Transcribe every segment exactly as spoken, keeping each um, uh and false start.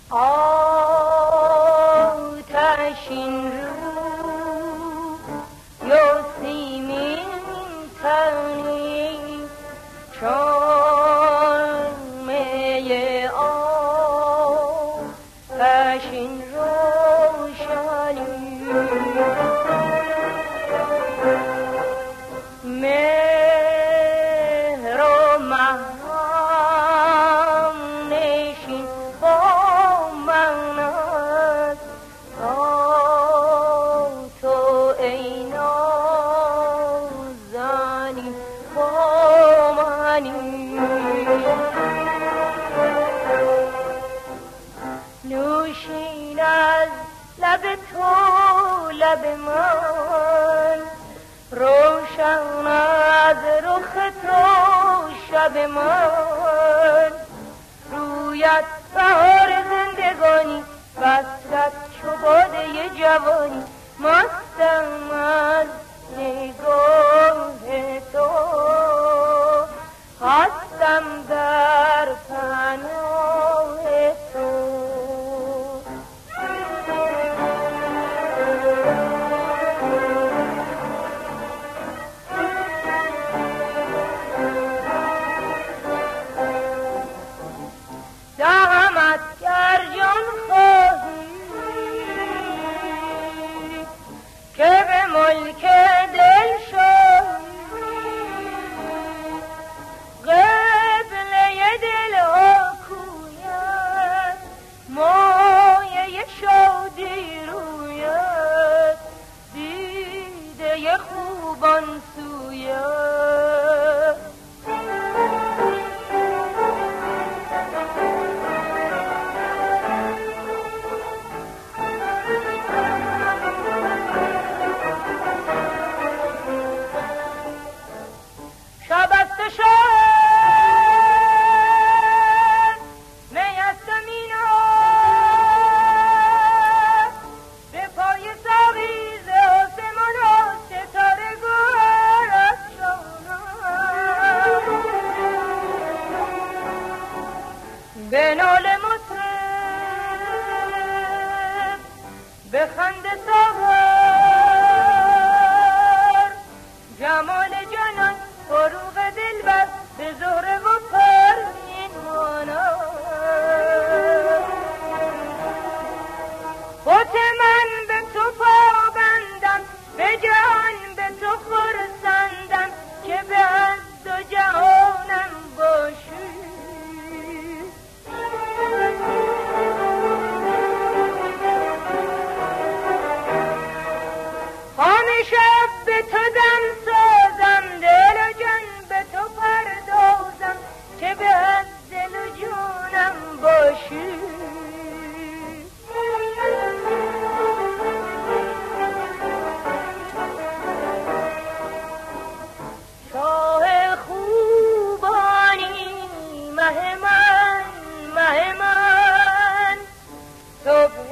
آتشین رو یا سیمین تنی چون می آتشین روشنی مهر و محرم نشین با من است تا تو ای نازنین با منی نوشین از لب تو لب من روشن از رخ تو شب من رویت بهار زندگانی وصلت چو باده جوانی مستم از نگاه تو هستم در پناه تو دهمت گر جان خواهی که به ملک دل شاهی قبله دل ها کویت مایه شادی رویت دیده خوبان سویت شب است و شب می است و میناد به پای ساقی ز آسمان ها ستاره گوهر افشانم به ناله مطرب به خنده ساغر جمال جانان فروغ دلبر به زهره و پروین مانم بت من به تو پابندم به جهان به تو خرسندم که به از دو جهانم باشی همیشه به تو دم سازم دل و جان به تو پردازم که به از دل و جانم باشی شاه خوبانی مه من مه من صبح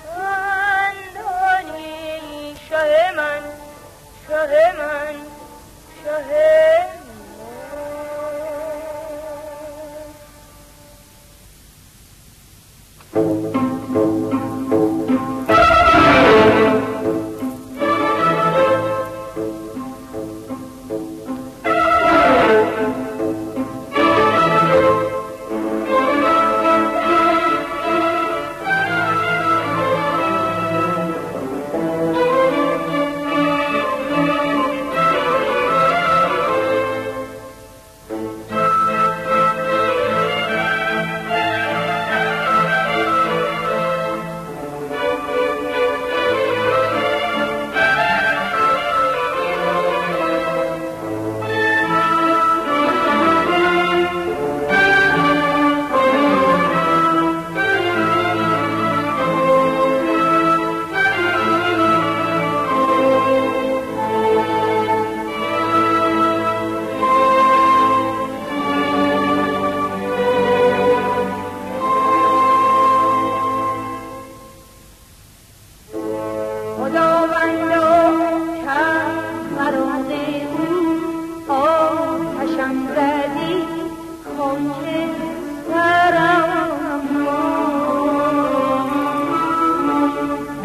خندانی شه من شه من شه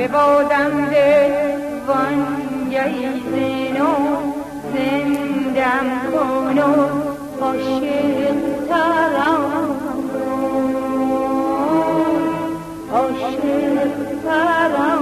ببادم وانگهی زنو زندم کنو عاشق ترم عاشق ترم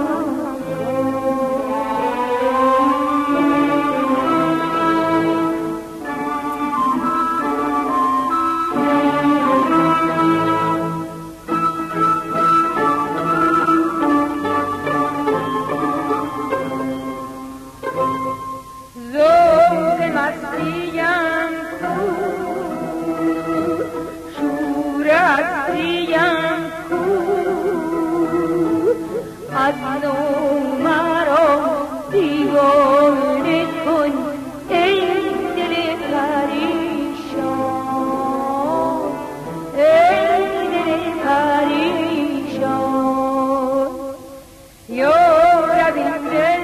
از نو مرا دیوانه کن ای دل پریشان ای دل پریشان یارب این دل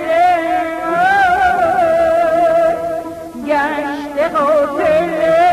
گشت غافل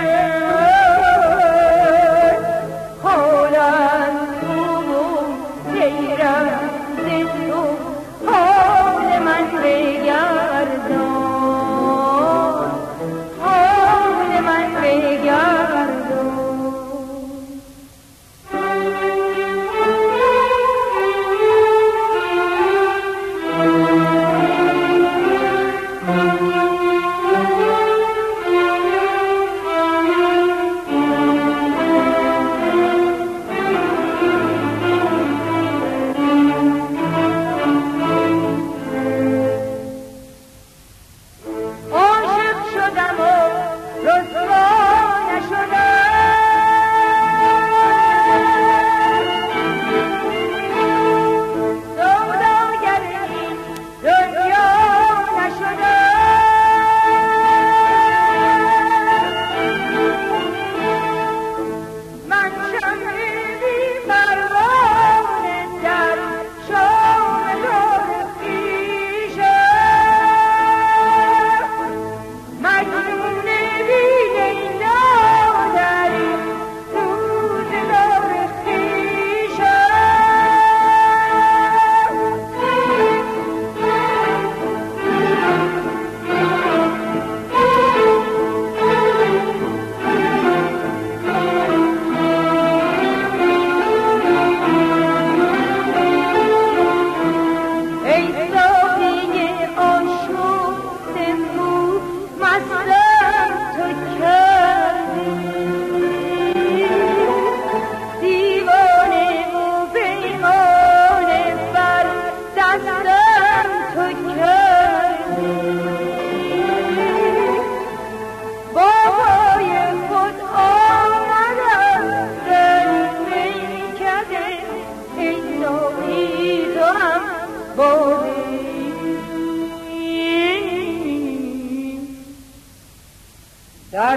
در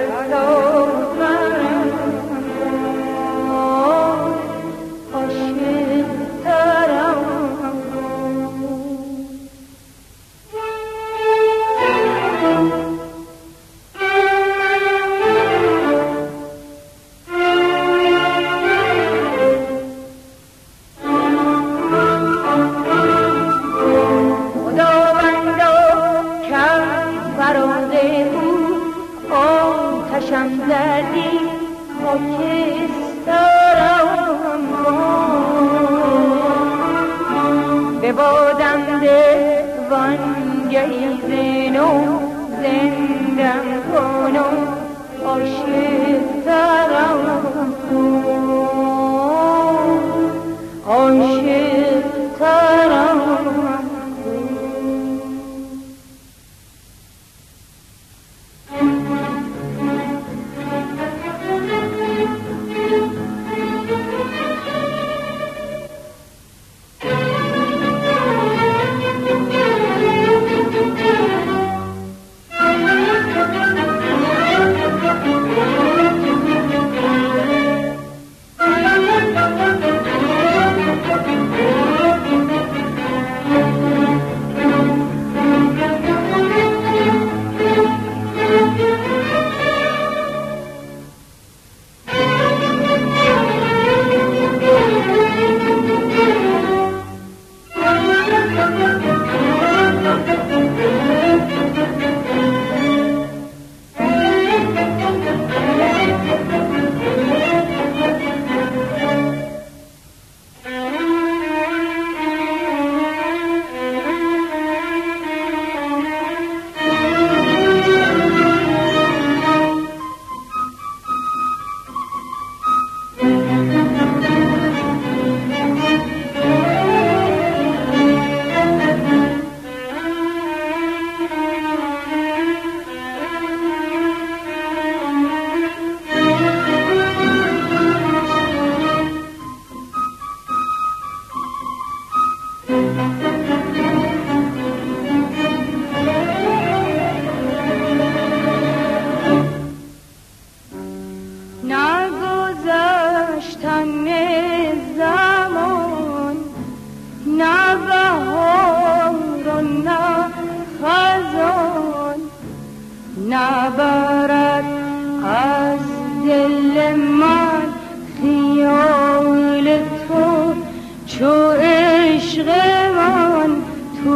سوزنم عاشق ترم خداوندا کم فرازه آتشم زدی خاکسترم ببادم وانگهی زنو زندم کنو عاشق ترم عاشق ترم نگذشتن زمان، نه بهار و نه خزان، نبرد از دل من خیال تو، چو عشق من تو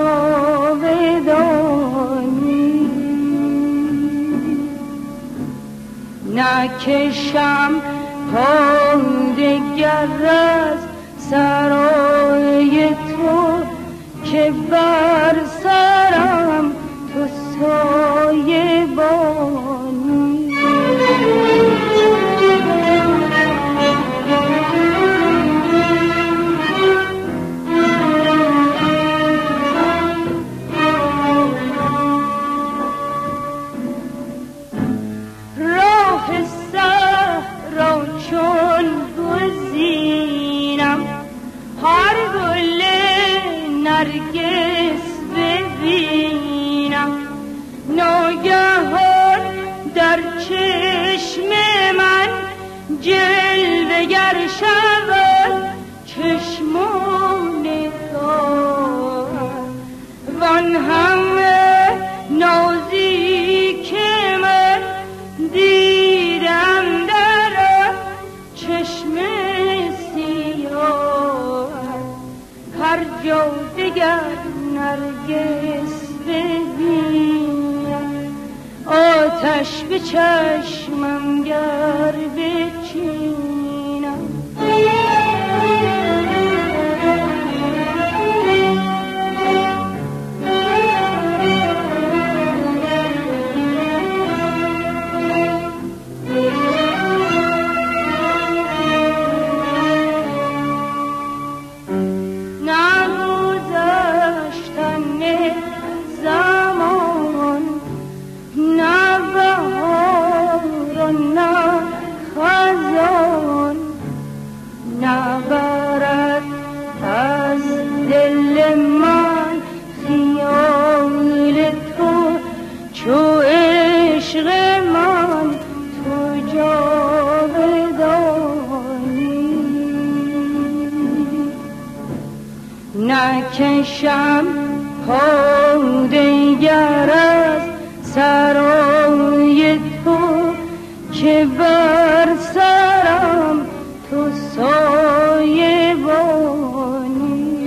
جاودانی. نکشم پا دگر از سرای تو، که بر سرم تو سایه بانی. راه صحرا چون گزینم، هر گل نرگس ببینم، ناگهان در چشم من جلوه گر شود چشمان نگاه، وان همه نازی که من دیدم در چشم سیاه، هر جا دگر نرگس ببینم، آتش به چشمم گر بچینم. نبرد از دل من خیال تو، چو عشق من تو جاودانی. نکشم پا دگر از سرای تو، که بر سرم تو سایه بانی.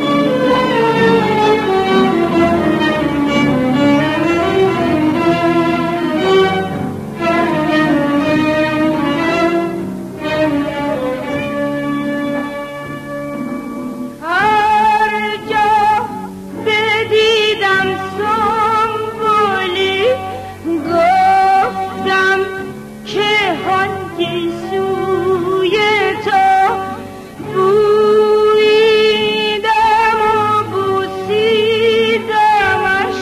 هر جا بدیدم سنبولی، گفتم که هنگی سوی تو بوییدم و بوسیدمش،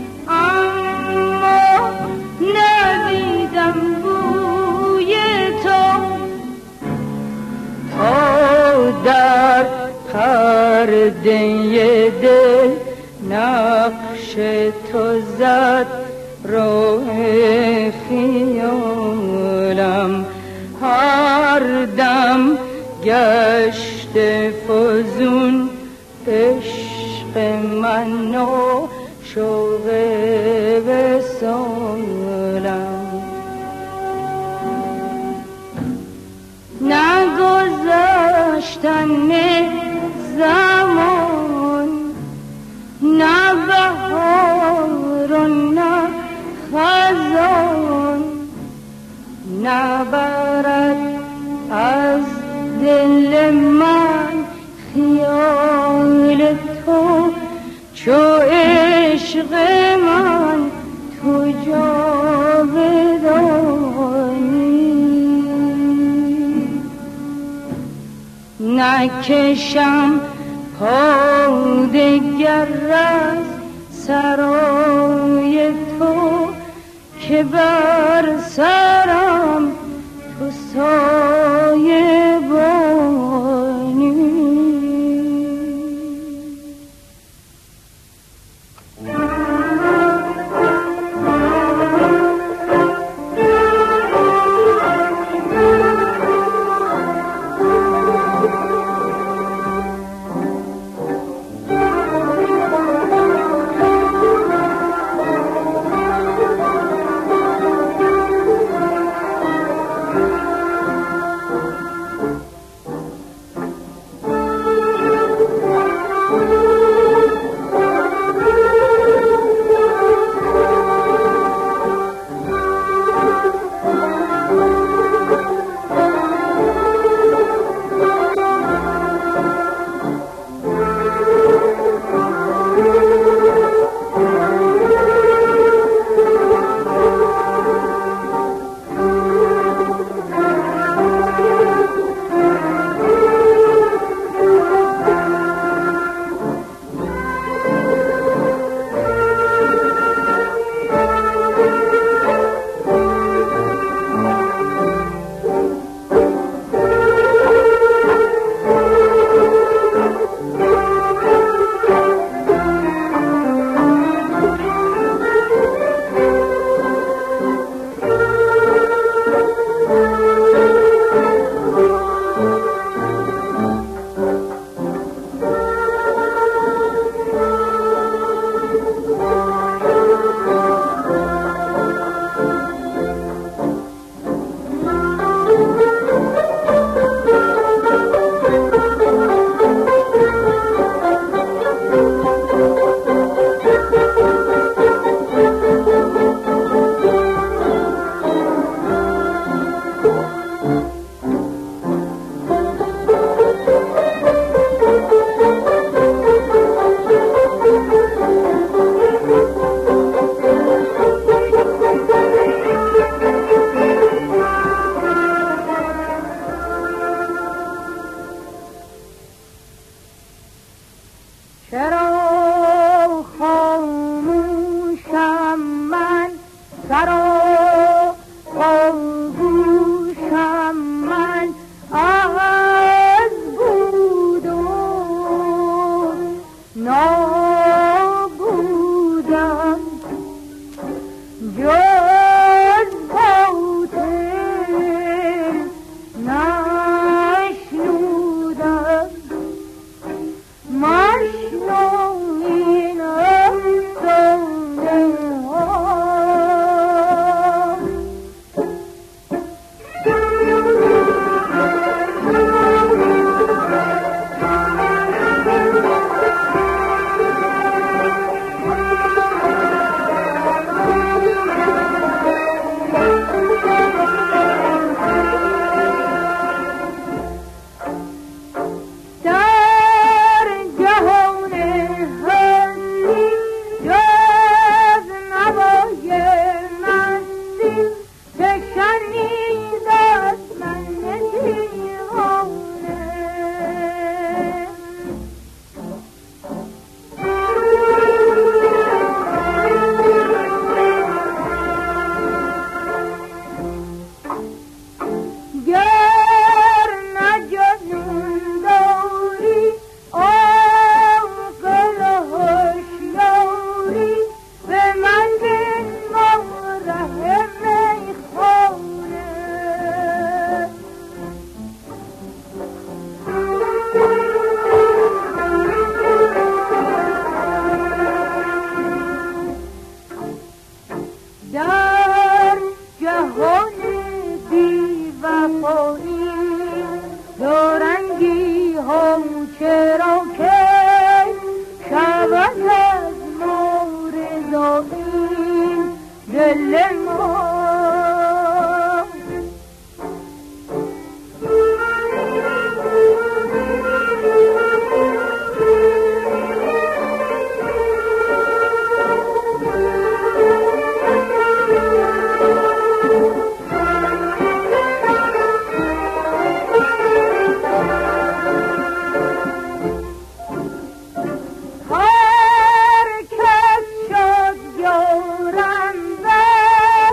اما ندیدم بوی تو. تا در پرده دل نقش تو زد روح خیالم، هر دم گشت فزون عشق من و شوق وصالم. نگذشتن زمان، نه بهار و نه خزان، نبرد از دل من خیال تو، چو عشق من تو جاودانی. نکشم پا دگر از سرای تو، که بر سرم تو سایه بانی. چرا خاموشم من سرا آغوشم من از بود و نابودم جز باطل نشنودم مشنو این افسانه ها در جهان بی وفایی دورنگی هم چرا که شود از ما رضایی دل ما هر کس شد یارم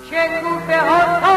شکوفه ها